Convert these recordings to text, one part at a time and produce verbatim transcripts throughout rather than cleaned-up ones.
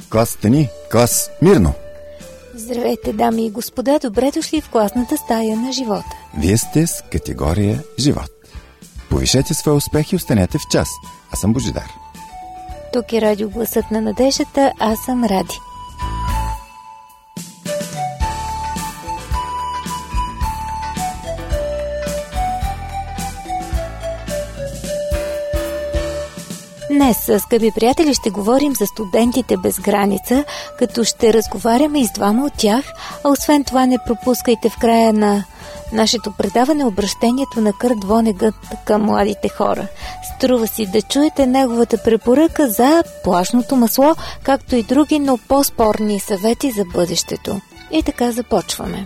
класата ни, клас Мирно. Здравейте, дами и господа, добре дошли в класната стая на живота. Вие сте с категория живот. Повишете своя успех и останете в час. Аз съм Божидар. Тук е радио Гласът на надеждата, аз съм Ради. Днес, скъпи приятели, ще говорим за студентите без граница, като ще разговаряме и с двама от тях, а освен това не пропускайте в края на нашето предаване обращението на Кърт Вонегът към младите хора. Струва си да чуете неговата препоръка за плажното масло, както и други, но по-спорни съвети за бъдещето. И така започваме.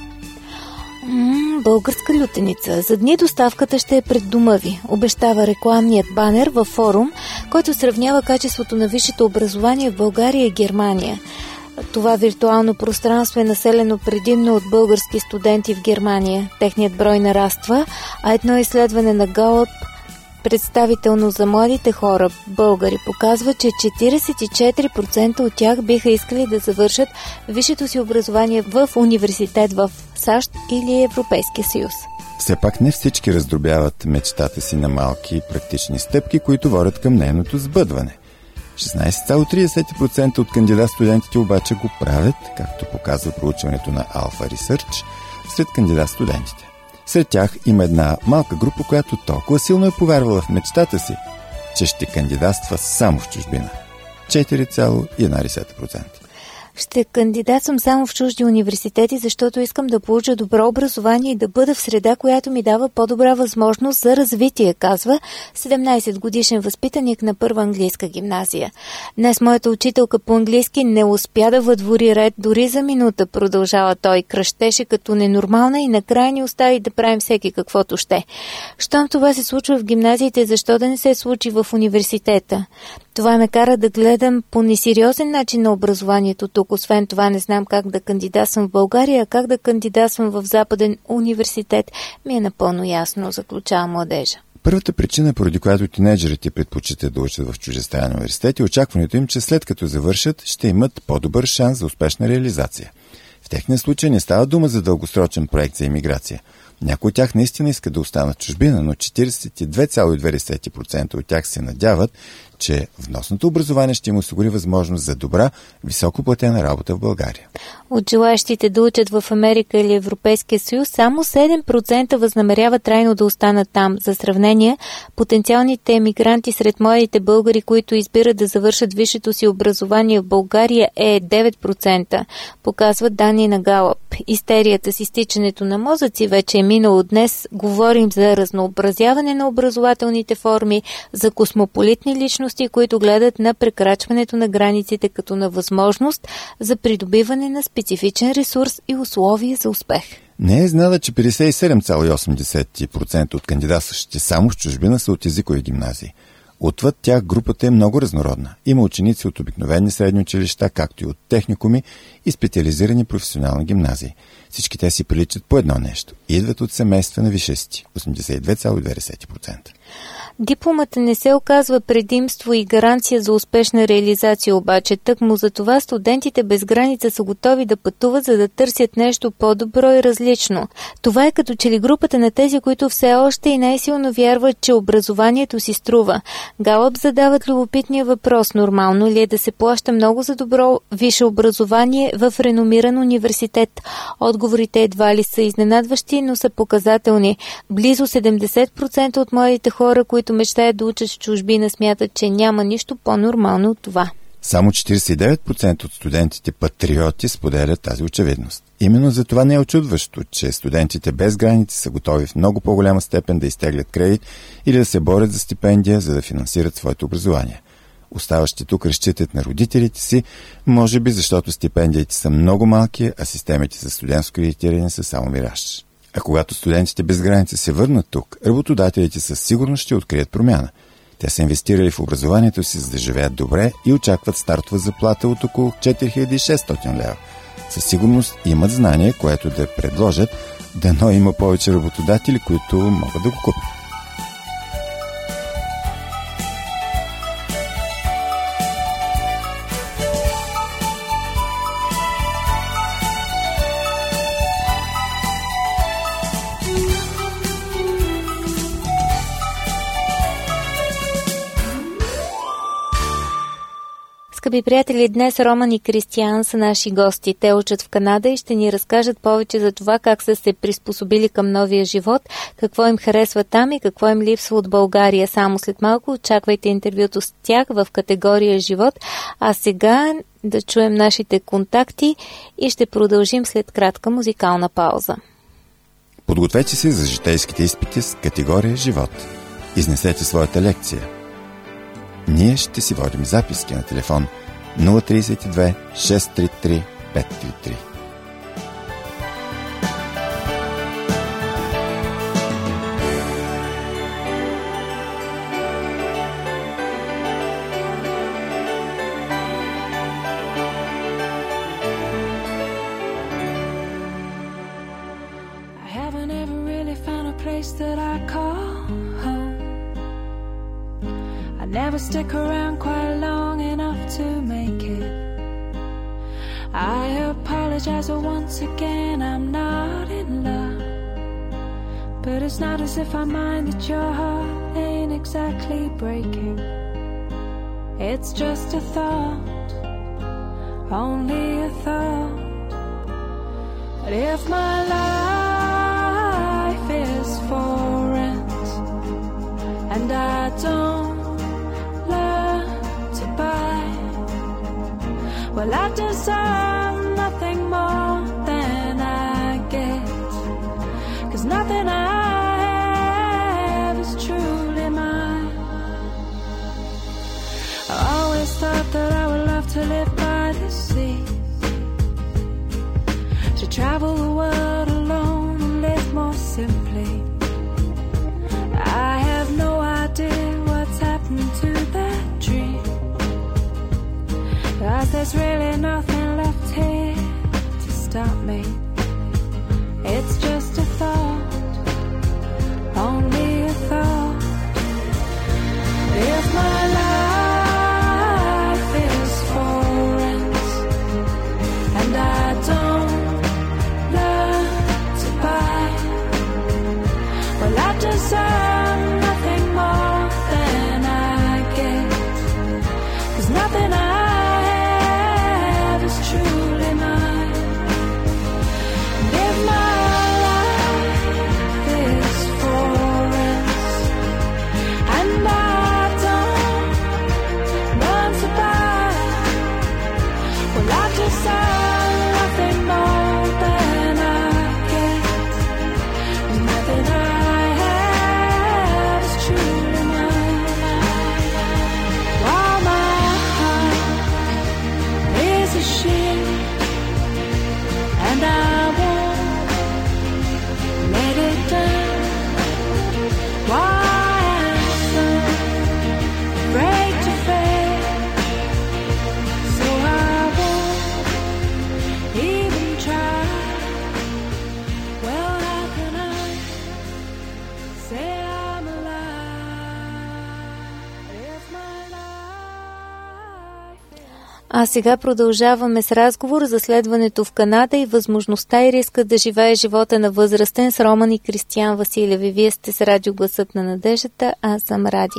М-м, българска лютеница. За дни доставката ще е пред дома ви, обещава рекламният банер във форум, който сравнява качеството на висшето образование в България и Германия. Това виртуално пространство е населено предимно от български студенти в Германия. Техният брой нараства, а едно изследване на Галъп, представително за младите хора, българи, показва, че четиридесет и четири процента от тях биха искали да завършат висшето си образование в университет в САЩ или Европейския съюз. Все пак не всички раздробяват мечтата си на малки практични стъпки, които водят към нейното сбъдване. шестнадесет цяло три процента от кандидат-студентите обаче го правят, както показва проучването на Alpha Research, сред кандидат-студентите. Сред тях има една малка група, която толкова силно е повярвала в мечтата си, че ще кандидатства само в чужбина. четири цяло една процента. Ще кандидатствам само в чужди университети, защото искам да получа добро образование и да бъда в среда, която ми дава по-добра възможност за развитие, казва седемнадесетгодишен възпитаник на първа английска гимназия. Днес моята учителка по английски не успя да въдвори ред дори за минута, продължава той, кръщеше като ненормална и накрая ни остави да правим всеки каквото ще. Щом това се случва в гимназиите, защо да не се случи в университета? Това ме кара да гледам по несериозен начин на образованието тук. Освен това не знам как да кандидатствам в България, а как да кандидатствам в Западен университет ми е напълно ясно, заключава младежа. Първата причина, поради която тинейджерите предпочитат да учат в чуждестранен университет, е очакването им, че след като завършат, ще имат по-добър шанс за успешна реализация. В техния случай не става дума за дългосрочен проект за имиграция. Някои от тях наистина искат да останат в чужбина, но четиридесет и две цяло две процента от тях се надяват, че вносното образование ще им осигури възможност за добра, високоплатена работа в България. От желаящите да учат в Америка или Европейския съюз, само седем процента възнамеряват трайно да останат там. За сравнение, потенциалните емигранти сред младите българи, които избират да завършат висшето си образование в България, е девет процента, показват данни на Галъп. Истерията с изтичането на мозъци вече е минало. Днес говорим за разнообразяване на образователните форми, за космополитни личности, които гледат на прекрачването на границите като на възможност за придобиване на специфичен ресурс и условия за успех. Не е изненада, че петдесет и седем цяло осем процента от кандидатстващите само в чужбина са от езикови гимназии. Отвъд тях групата е много разнородна. Има ученици от обикновени средни училища, както и от техникуми и специализирани професионални гимназии. Всички те си приличат по едно нещо. Идват от семейства на висшисти – осемдесет и две цяло две процента. Дипломата не се оказва предимство и гаранция за успешна реализация, обаче тъкмо за това студентите без граница са готови да пътуват, за да търсят нещо по-добро и различно. Това е като че ли групата на тези, които все още и най-силно вярват, че образованието си струва. Галъп задават любопитния въпрос: нормално ли е да се плаща много за добро висше образование в реномиран университет? Отговорите едва ли са изненадващи, но са показателни. Близо седемдесет процента от младите хора, които мечтаят да учат в чужбина, смятат, че няма нищо по-нормално от това. Само четиридесет и девет процента от студентите патриоти споделят тази очевидност. Именно за това не е очудващо, че студентите без граници са готови в много по-голяма степен да изтеглят кредит или да се борят за стипендия, за да финансират своето образование. Оставащите тук разчитат на родителите си, може би защото стипендиите са много малки, а системите за студентско кредитиране са само мираж. А когато студентите без граници се върнат тук, работодателите със сигурност ще открият промяна. Те са инвестирали в образованието си, за да живеят добре и очакват стартова заплата от около четири хиляди и шестстотин лева. Със сигурност имат знание, което да предложат, дано има повече работодатели, които могат да го купят. Скъпи приятели, днес Роман и Кристиан са наши гости. Те учат в Канада и ще ни разкажат повече за това как са се приспособили към новия живот, какво им харесва там и какво им липсва от България. Само след малко очаквайте интервюто с тях в категория живот, а сега да чуем нашите контакти и ще продължим след кратка музикална пауза. Подгответе се за житейските изпити с категория живот. Изнесете своята лекция. Ние ще си водим записки на телефон нула три две шест три три пет три три. Never stick around quite long enough to make it. I apologize once again, I'm not in love. But it's not as if I mind that your heart ain't exactly breaking. It's just a thought, only a thought. But if my life is for rent and I don't well, I deserve nothing more than I get, 'cause nothing I have is truly mine. I always thought that I would love to live by the sea, to travel the world alone and live more simply. I have no idea what's happened to that dream, 'cause there's really nothing left here to stop me. It's just a thought, only a thought. If my life is for rent and I don't learn to buy, well, I deserve nothing more than I get, 'cause nothing I truly mine. And if my life is for rent and I don't learn to buy, well, I deserve nothing more than I get, and nothing I have is truly mine. While my heart is a ship and I won't let it down. Why I'm so afraid to fail, so I won't even try. Well, how can I say I'm alive if my life? А сега продължаваме с разговор за следването в Канада и възможността и риска да живее живота на възрастен с Роман и Кристиан Василеви. Вие сте с радио Гласът на надеждата, аз съм Ради.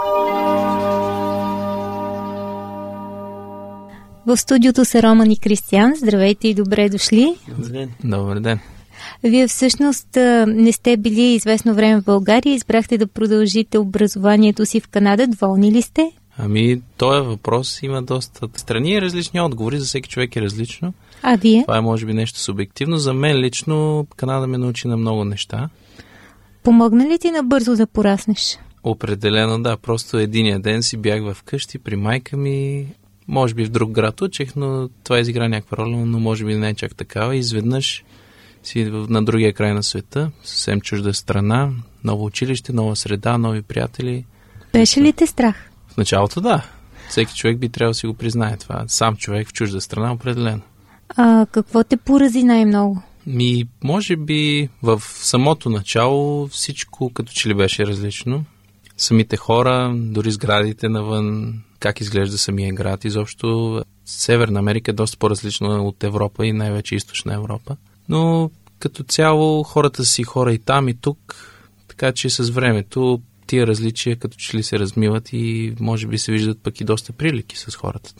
В студиото са Роман и Кристиан. Здравейте и добре дошли. Добър ден. Добър ден. Вие всъщност не сте били известно време в България, избрахте да продължите образованието си в Канада. Доволни ли сте? Ами, този въпрос има доста страни и различни отговори, за всеки човек е различно. А вие? Това е може би нещо субективно. За мен лично Канада ме научи на много неща. Помогна ли ти набързо да пораснеш? Определено да, просто единия ден си бях вкъщи при майка ми, може би в друг град учих, но това изигра някаква роля, но може би не е чак такава. Изведнъж си на другия край на света, съвсем чужда страна, ново училище, нова среда, нови приятели. Беше ли те страх? В началото да. Всеки човек би трябвало да си го признае това. Сам човек в чужда страна определено. А какво те порази най-много? Ми, може би в самото начало всичко като че ли беше различно. Самите хора, дори сградите навън, как изглежда самия град. Изобщо Северна Америка е доста по-различна от Европа и най-вече Източна Европа. Но като цяло хората си хора и там и тук, така че с времето тия различия като че ли се размиват и може би се виждат пък и доста прилики с хората там.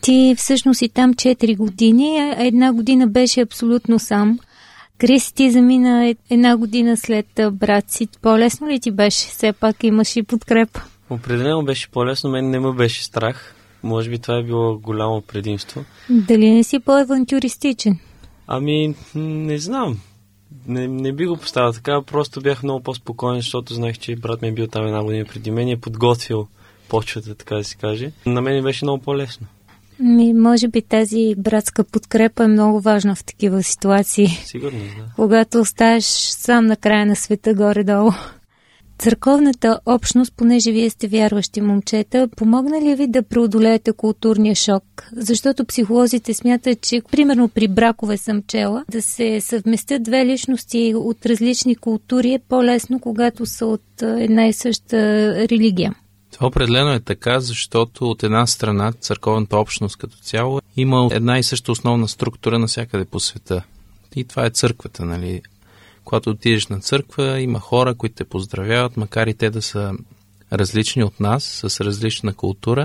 Ти всъщност си там четири години, а една година беше абсолютно сам. Крис, ти замина една година след брат си. По-лесно ли ти беше? Все пак имаш и подкрепа. Определено беше по-лесно, мен не ме беше страх. Може би това е било голямо предимство. Дали не си по-авантюристичен? Ами, не знам. Не, не би го поставил така, просто бях много по-спокоен, защото знаех, че брат ми е бил там една година преди мен и е подготвил почвата, така да се каже. На мен беше много по-лесно. Ми, може би тази братска подкрепа е много важна в такива ситуации. Сигурно, да. Когато оставаш сам на края на света, горе-долу. Църковната общност, понеже вие сте вярващи момчета, помогна ли ви да преодолеете културния шок? Защото психолозите смятат, че примерно при бракове съм чела, да се съвместят две личности от различни култури е по-лесно, когато са от една и съща религия. Това определено е така, защото от една страна църковната общност като цяло има една и съща основна структура навсякъде по света. И това е църквата, нали? Когато отидеш на църква, има хора, които те поздравяват, макар и те да са различни от нас, с различна култура.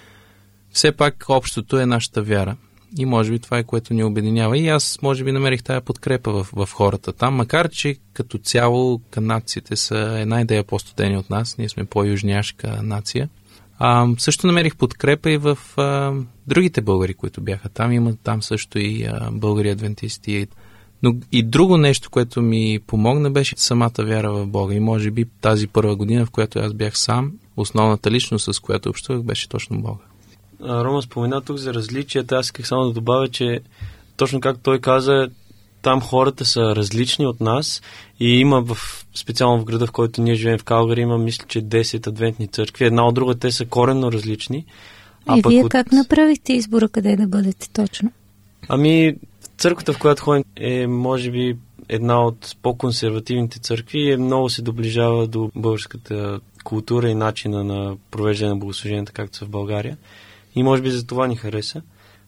Все пак общото е нашата вяра. И може би това е, което ни обединява. И аз, може би, намерих тая подкрепа в, в хората там, макар че като цяло канадците са една идея по-студени от нас. Ние сме по-южняшка нация. А, също намерих подкрепа и в а, другите българи, които бяха там. Има там също и а, българи адвентисти. Но и друго нещо, което ми помогна, беше самата вяра в Бога. И може би тази първа година, в която аз бях сам, основната личност, с която общувах, беше точно Бога. Рома спомена тук за различията. Аз исках само да добавя, че точно както той каза, там хората са различни от нас и има в, специално в града, в който ние живеем в Калгари, има, мисля, че десет адвентни църкви. Една от друга те са коренно различни. А и вие от... как направихте избора къде да бъдете точно? Ами, църквата, в която ходим, е, може би, една от по-консервативните църкви и е, много се доближава до българската култура и начина на провеждане на богослуженията, както са в България. И може би за това ни хареса.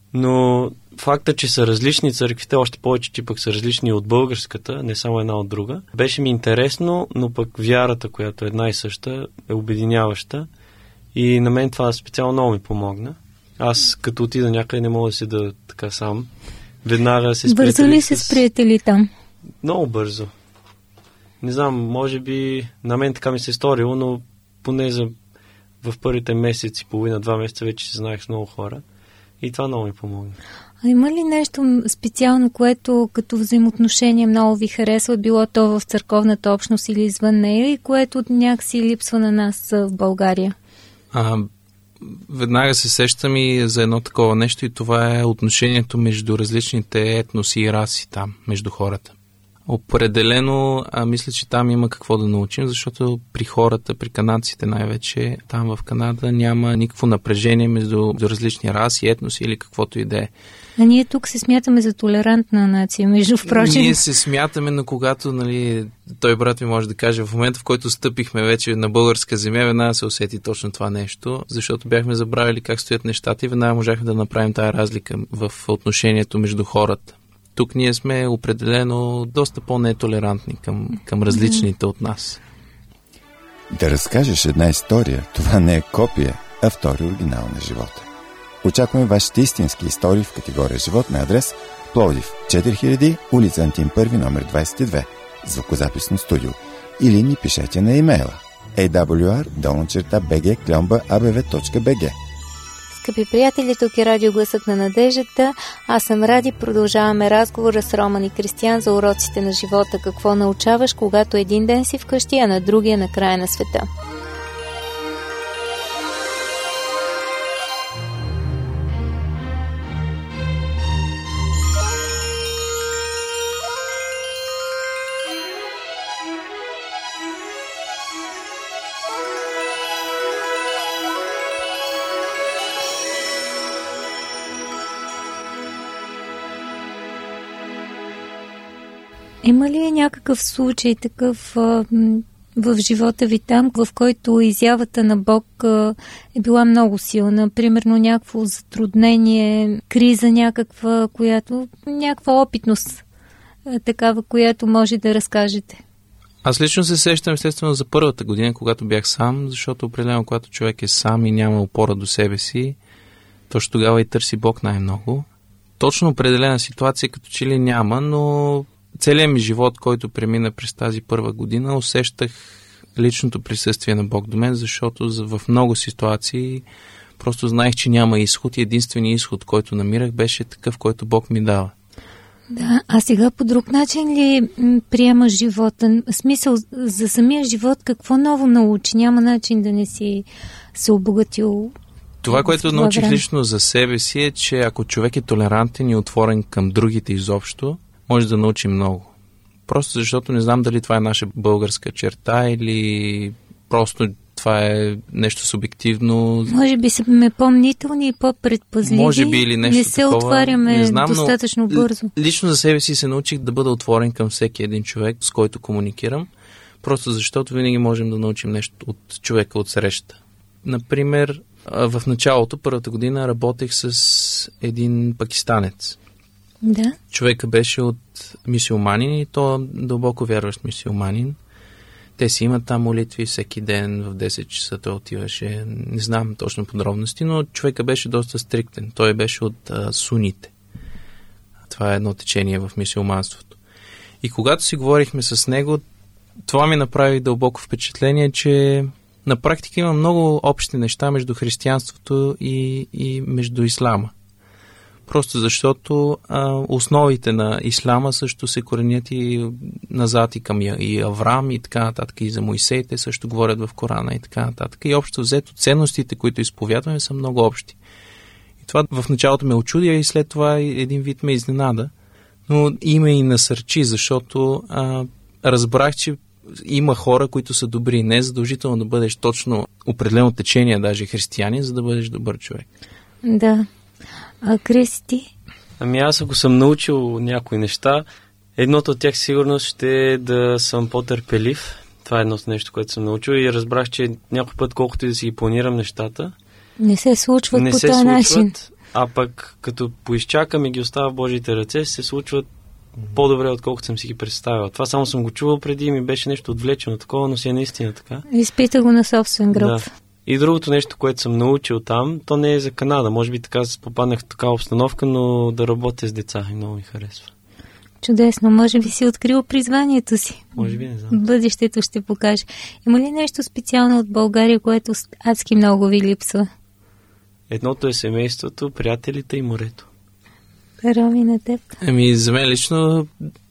Но факта, че са различни църквите, още повече, че пък са различни от българската, не само една от друга, беше ми интересно, но пък вярата, която е една и съща, е обединяваща. И на мен това специално много ми помогна. Аз като отида някъде не мога да седа така сам. Веднага се сприятели. Бързо ли се с приятели там? Много бързо. Не знам, може би на мен така ми се е сторило, но поне за в първите месеци, половина, два месеца вече се знаех с много хора и това много ми помогна. А има ли нещо специално, което като взаимоотношение много ви харесва, било то в църковната общност или извън нея и което някакси липсва на нас в България? А, веднага се сещам и за едно такова нещо и това е отношението между различните етноси и раси там, между хората. Определено, а, мисля, че там има какво да научим, защото при хората, при канадците най-вече, там в Канада няма никакво напрежение между различни раси, етноси или каквото и да е. А ние тук се смятаме за толерантна нация, между впрочем. Ние се смятаме, но когато, нали, той брат ми може да каже, в момента, в който стъпихме вече на българска земя, веднага се усети точно това нещо, защото бяхме забравили как стоят нещата и веднага можахме да направим тая разлика в отношението между хората. Тук ние сме определено доста по-нетолерантни към, към различните от нас. Да разкажеш една история, това не е копия, а втори оригинал на живота. Очакваме вашите истински истории в категория живот на адрес Пловдив, четири хиляди, улица Антим първи, номер двадесет и две, звукозаписно студио. Или ни пишете на имейла ей дабъл ю ар долна черта би джи клемба а б в точка би джи. Скъпи приятели, тук е Радио Гласът на надеждата. Аз съм Ради. Продължаваме разговора с Роман и Кристиян за уроците на живота. Какво научаваш, когато един ден си вкъщи, а на другия на края на света. Има ли някакъв случай такъв а, в живота ви там, в който изявата на Бог а, е била много силна? Примерно някакво затруднение, криза някаква, която, някаква опитност, а, такава, която може да разкажете? Аз лично се сещам естествено за първата година, когато бях сам, защото определено, когато човек е сам и няма опора до себе си, точно тогава и търси Бог най-много. Точно определена ситуация като че ли няма, но целият ми живот, който премина през тази първа година, усещах личното присъствие на Бог до мен, защото в много ситуации просто знаех, че няма изход и единственият изход, който намирах, беше такъв, който Бог ми дава. Да, а сега по друг начин ли приемаш живота? В смисъл, за самия живот какво ново научи? Няма начин да не си се обогатил. Това, което това научих време. лично за себе си е, че ако човек е толерантен и отворен към другите изобщо, може да научи много. Просто защото не знам дали това е наша българска черта или просто това е нещо субективно. Може би сме по-мнителни и по-предпазливи. Може би или нещо Не се такова. отваряме Не знам, достатъчно но бързо. Лично за себе си се научих да бъда отворен към всеки един човек, с който комуникирам, просто защото винаги можем да научим нещо от човека от среща. Например, в началото, първата година, работех с един пакистанец. Да. Човека беше от мюсюлманин и то дълбоко вярващ мюсюлманин. Те си имат там молитви всеки ден, в десет часа той отиваше. Не знам точно подробности, но човека беше доста стриктен. Той беше от а, суните. Това е едно течение в мюсюлманството. И когато си говорихме с него, това ми направи дълбоко впечатление, че на практика има много общи неща между християнството и, и между ислама. Просто защото а, основите на ислама също се коренят и назад и към и Авраам и така нататък, и за Моисей, те също говорят в Корана и така нататък. И общо взето ценностите, които изповядваме, са много общи. И това в началото ме очуди, и след това един вид ме изненада, но има и насърчи, защото а, разбрах, че има хора, които са добри. Не е задължително да бъдеш точно определено течение, даже християнин, за да бъдеш добър човек. Да. А Криси, ти? Ами аз ако съм научил някои неща, едното от тях сигурно ще е да съм по-търпелив. Това е едното нещо, което съм научил и разбрах, че някой път, колкото и да си ги планирам нещата, Не се случват не по се този случват, начин. а пък като поизчакам и ги оставя в Божиите ръце, се случват по-добре, отколкото съм си ги представил. Това само съм го чувал преди и ми беше нещо отвлечено такова, но си е наистина така. Изпита го на собствен гръб. Да. И другото нещо, което съм научил там, то не е за Канада. Може би така попаднах в такава обстановка, но да работя с деца и много ми харесва. Чудесно. Може би си открил призванието си. Може би, не знам. Бъдещето ще покаже. Има ли нещо специално от България, което адски много ви липсва? Едното е семейството, приятелите и морето. Роми, на теб? Ами, за мен лично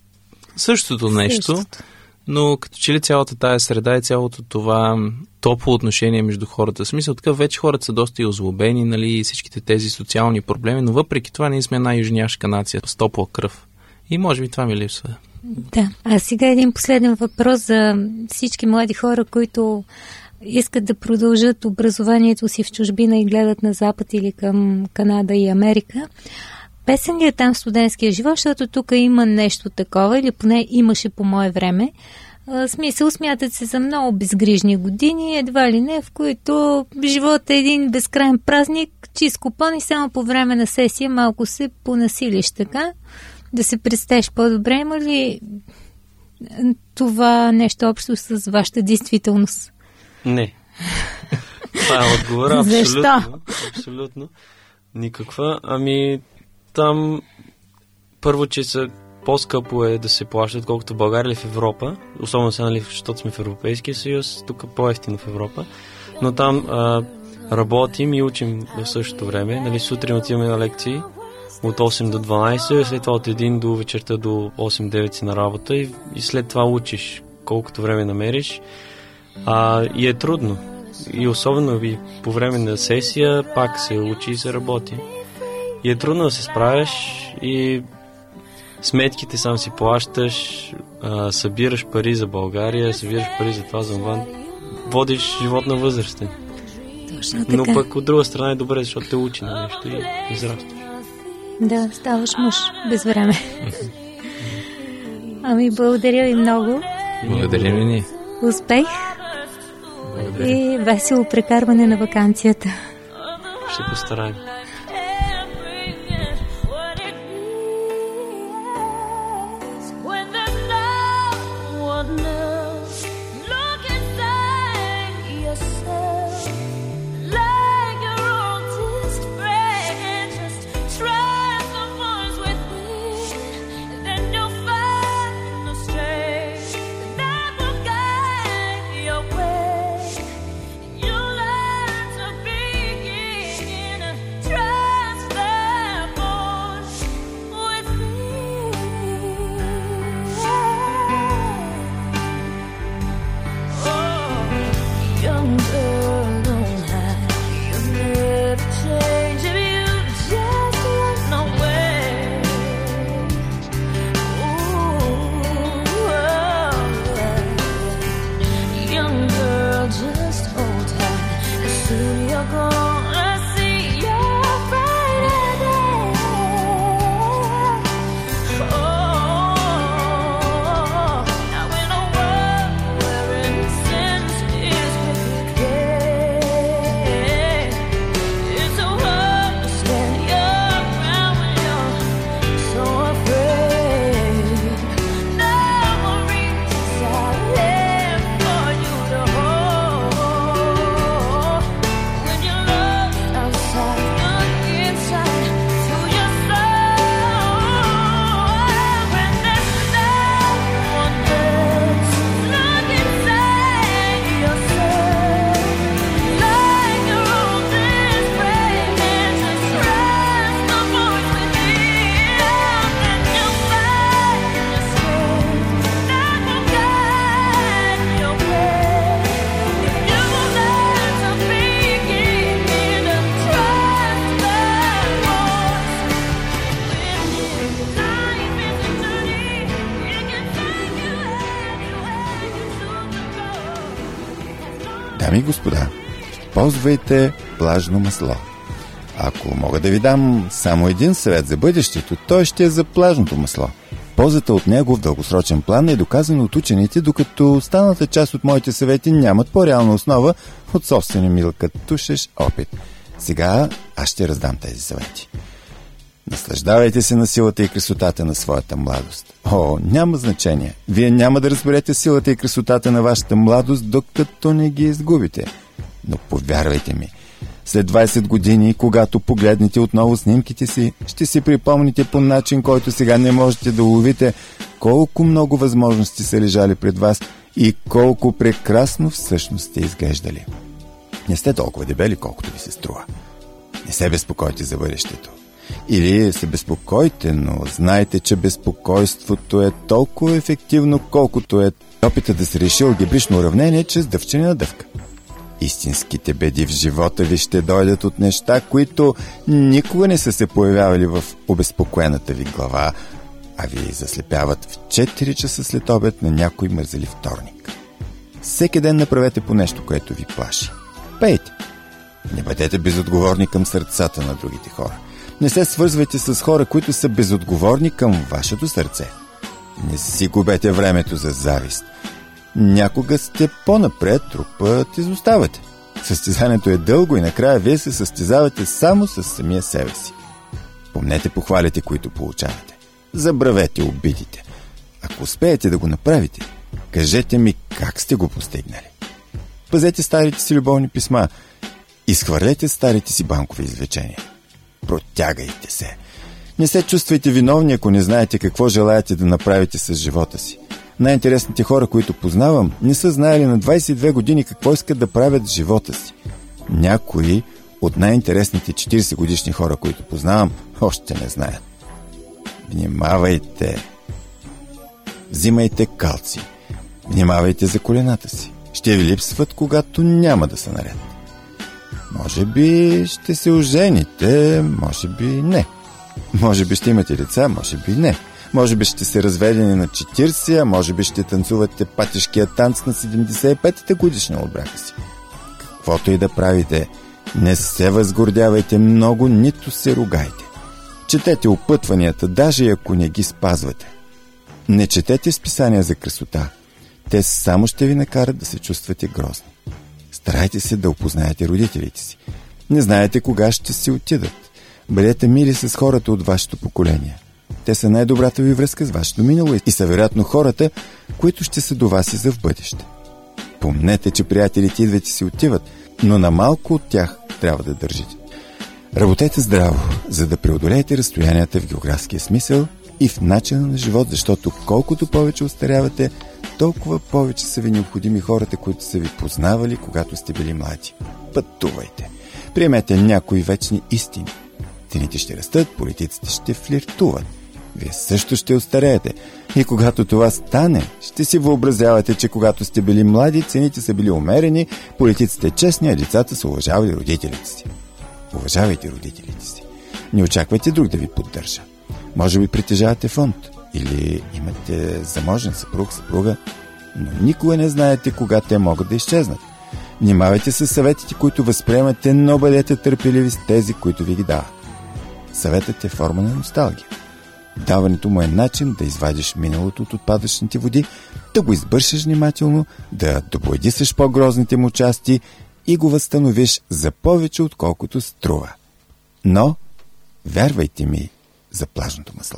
същото нещо, Същото. но като че ли цялата тая среда и цялото това топло отношение между хората. В смисъл, така вече хората са доста и озлобени, нали, и всичките тези социални проблеми, но въпреки това ние сме една южняшка нация с топла кръв. И може би това ми липсва. Да. А сега един последен въпрос за всички млади хора, които искат да продължат образованието си в чужбина и гледат на Запад или към Канада и Америка. Песен ли е там студентския живот, защото тук има нещо такова, или поне имаше по мое време. А, смисъл, смятат се за много безгрижни години, едва ли не, в които живот е един безкрайен празник, чист купон и само по време на сесия малко се понасилиш, така? Да се представиш по-добре. Има ли това нещо общо с вашата действителност? Не. Това е отговора. Защо? Абсолютно. Абсолютно. Никаква. Ами там първо, че са по-скъпо е да се плащат, колкото в България или в Европа. Особено сега, нали, защото сме в Европейския съюз, тук по-ефтино в Европа. Но там а, работим и учим в същото време. Нали, сутрин отиваме на лекции от осем до дванайсет, след това от един до вечерта до осем-девет си на работа и, и след това учиш колкото време намериш. А, и е трудно. И особено и по време на сесия пак се учи и се работи. И е трудно да се справяш и сметките сам си плащаш, а, събираш пари за България, събираш пари за това, за това. Водиш живот на възрастен. Точно така. Но пък от друга страна е добре, защото те учи на нещо и израстваш. Да, ставаш мъж без време. Ами, благодаря ви много. Благодаря ви ни. Успех Благодаря. и весело прекарване на ваканцията. Ще постараем. Like a artist, break Дами и господа, ползвайте плажно масло. Ако мога да ви дам само един съвет за бъдещето, той ще е за плажното масло. Ползата от него в дългосрочен план е доказана от учените, докато останалата част от моите съвети нямат по-реална основа от собствения ми лъкатушеш опит. Сега аз ще раздам тези съвети. Наслаждавайте се на силата и красотата на своята младост. О, няма значение. Вие няма да разберете силата и красотата на вашата младост, докато не ги изгубите. Но повярвайте ми, след двайсет години, когато погледнете отново снимките си, ще си припомните по начин, който сега не можете да уловите, колко много възможности са лежали пред вас и колко прекрасно всъщност сте изглеждали. Не сте толкова дебели, колкото ви се струва. Не се безпокойте за бъдещето. Или се безпокойте, но знайте, че безпокойството е толкова ефективно, колкото е опитът да се реши алгебрично уравнение чрез дъвчене на дъвка. Истинските беди в живота ви ще дойдат от неща, които никога не са се появявали в обезпокоената ви глава, а ви заслепяват в четири часа след обед на някой мързели вторник. Всеки ден направете по нещо, което ви плаши. Пейте! Не бъдете безотговорни към сърцата на другите хора. Не се свързвайте с хора, които са безотговорни към вашето сърце. Не си губете времето за завист. Някога сте по-напред, друг път изоставате. Състезанието е дълго и накрая вие се състезавате само с самия себе си. Помнете похвалите, които получавате. Забравете обидите. Ако успеете да го направите, кажете ми как сте го постигнали. Пазете старите си любовни писма. Изхвърлете старите си банкови извлечения. Протягайте се. Не се чувствайте виновни, ако не знаете какво желаете да направите с живота си. Най-интересните хора, които познавам, не са знаели на двайсет и две години какво искат да правят в живота си. Някои от най-интересните четирийсет годишни хора, които познавам, още не знаят. Внимавайте! Взимайте калци. Внимавайте за колената си. Ще ви липсват, когато няма да са наред. Може би ще се ожените, може би не. Може би ще имате деца, може би не. Може би ще се разведени на четирийсет, а може би ще танцувате патешкия танц на седемдесет и петата годишна от брака си. Каквото и да правите, не се възгордявайте много, нито се ругайте. Четете опътванията, даже ако не ги спазвате. Не четете списания за красота. Те само ще ви накарат да се чувствате грозни. Старайте се да опознаете родителите си. Не знаете кога ще си отидат. Бъдете мили с хората от вашето поколение. Те са най-добрата ви връзка с вашето минало и са вероятно хората, които ще са до вас и за в бъдеще. Помнете, че приятелите идват и си отиват, но на малко от тях трябва да държите. Работете здраво, за да преодолеете разстоянията в географския смисъл и в начина на живот, защото колкото повече остарявате, толкова повече са ви необходими хората, които са ви познавали, когато сте били млади. Пътувайте. Приемете някои вечни истини. Цените ще растат, политиците ще флиртуват. Вие също ще остареете. И когато това стане, ще си въобразявате, че когато сте били млади, цените са били умерени, политиците честни, а децата са уважавали родителите си. Уважавайте родителите си. Не очаквайте друг да ви поддържа. Може би притежавате фонд или имате заможен съпруг, съпруга, но никога не знаете кога те могат да изчезнат. Внимавайте с съветите, които възприемате, но бъдете търпеливи с тези, които ви ги дават. Съветът е форма на носталгия. Даването му е начин да извадиш миналото от отпадъчните води, да го избършеш внимателно, да добоядисаш по-грозните му части и го възстановиш за повече, отколкото струва. Но, вярвайте ми за плажното масло.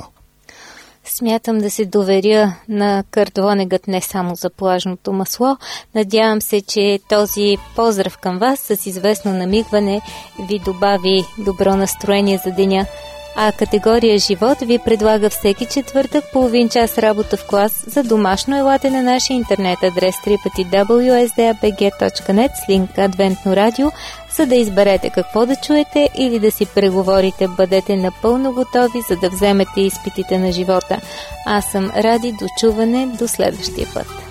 Смятам да се доверя на кардонегът не само за плажното масло. Надявам се, че този поздрав към вас с известно намигване ви добави добро настроение за деня. А категория живот ви предлага всеки четвъртък половин час работа в клас. За домашно елате на нашия интернет адрес три пъти дабъл ю ес ди ей би джи точка нет с линк Адвентно радио, за да изберете какво да чуете или да си преговорите. Бъдете напълно готови, за да вземете изпитите на живота. Аз съм Ради, до чуване, до следващия път.